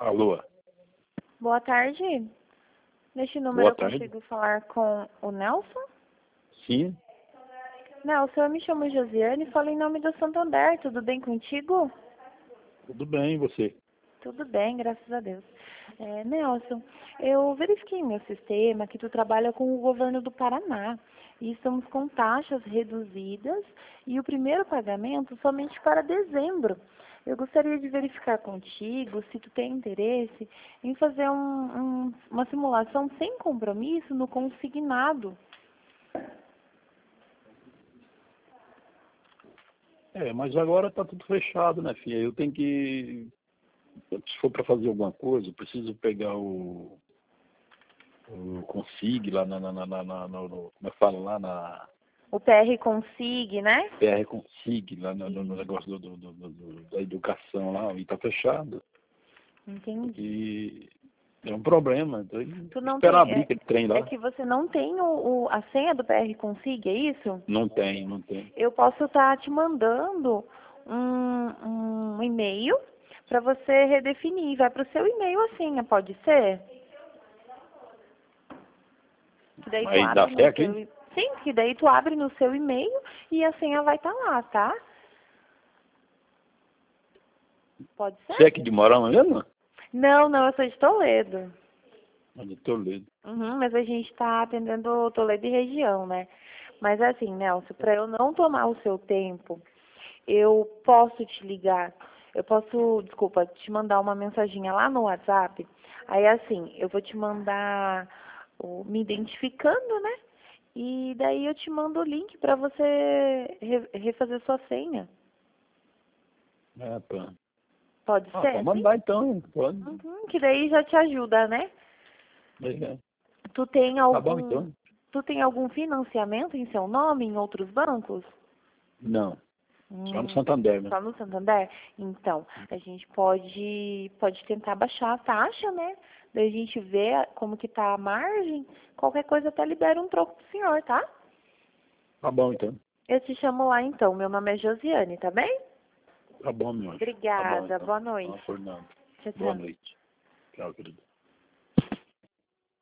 Alô? Boa tarde. Neste número Boa eu tarde. consigo falar com o Nelson? Sim, Nelson, eu me chamo Josiane e falo em nome do Santander. Tudo bem contigo? tudo bem, e você? Tudo bem, graças a Deus. Nelson, eu verifiquei em meu sistema que tu trabalha com o governo do Paraná e estamos com taxas reduzidas e o primeiro pagamento somente para dezembro. Eu gostaria de verificar contigo se tu tem interesse em fazer uma simulação sem compromisso no consignado. Mas agora tá tudo fechado, né, filha? Eu tenho que, se for para fazer alguma coisa, eu preciso pegar o Consig lá como é que fala lá O PR Consig, né? PR Consig, lá no negócio da educação lá, e tá fechado. Entendi. E é um problema, então Tu não esperar tem, abrir aquele trem lá. é que você não tem a senha do PR Consig, é isso? Não tem. Eu posso estar te mandando um e-mail para você redefinir. Vai para o seu e-mail a senha, pode ser? Que daí tu Aí dá abre no certo, seu, hein? sim, que daí tu abre no seu e-mail e a senha vai estar lá, tá? Pode Você é ser? aqui de Morama mesmo? Não, eu sou de Toledo. É de Toledo. Mas a gente está atendendo Toledo e região, né? Mas assim, Nelson, para eu não tomar o seu tempo, eu posso te ligar, desculpa, te mandar uma mensaginha lá no WhatsApp. Aí assim, eu vou te mandar me identificando, né? E daí eu te mando o link para você refazer sua senha. Tá. Pode ser Pode assim? mandar então, pode. Que daí já te ajuda, né? É. Tu tem Tá bom algum, então? tu tem algum financiamento em seu nome em outros bancos? Não, só no Hum, Santander, né? Só no Santander? Então, a gente pode tentar baixar a taxa, né? Daí a gente vê como que tá a margem. Qualquer coisa até libera um troco pro senhor, tá? Tá bom então. Eu te chamo lá então. Meu nome é Josiane, tá bem? Tá bom, meu anjo. Tá bom Obrigada. então. Boa noite. Não, por nada. Tchau, Boa tchau. noite. Tchau, querido.